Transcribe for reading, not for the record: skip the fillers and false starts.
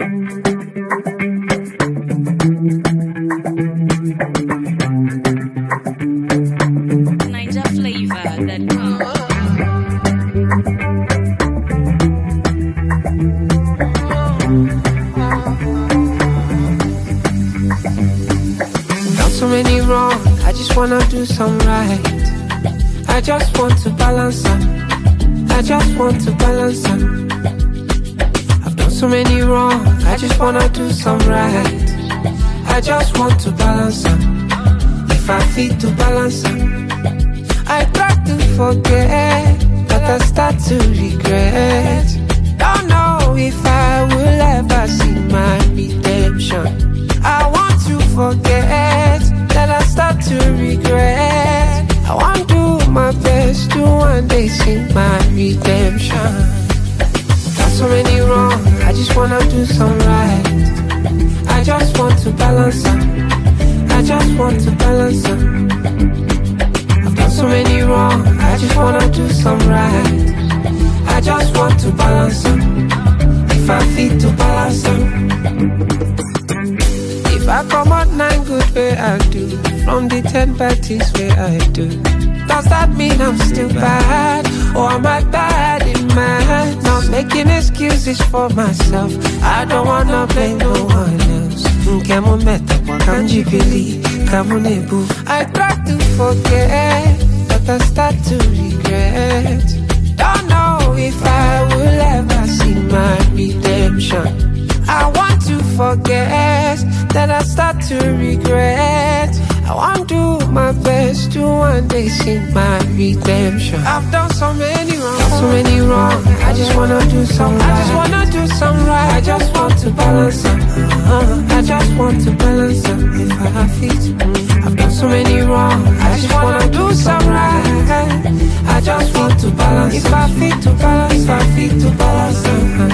NigerFlavor.com. Done so many wrong, I just wanna do some right. I just want to balance them. I just want to balance them. I've done so many wrong, I just wanna do some right. I just want to balance them. If I fit to balance them, I try to forget, but I start to regret. Don't know if I will ever see my redemption. I want to forget, then I start to regret. I want to do my best to one day see my redemption. Got so many wrong, I just wanna do some right. I just want to balance them. I just want to balance them. I've done so many wrong, I just wanna do some right. I just want to balance them. If I fit to balance them. If I come out 9 good way I do, from the 10 bad things way I do, does that mean I'm still bad? Or am I bad in my head? Not making excuses for myself, I don't wanna blame no one else. Can't you believe? I try to forget, but I start to regret. Don't know if I will ever see my redemption. I want to forget, then I start to regret. I want to do my best to one day see my redemption. I've done so many wrong, I just wanna do some right. I just wanna do some right. I just want to balance them. I just want to balance them. If I fit, I've done so many wrong, I just wanna do some right. I just want to balance. If I fit to balance, if I fit to balance them.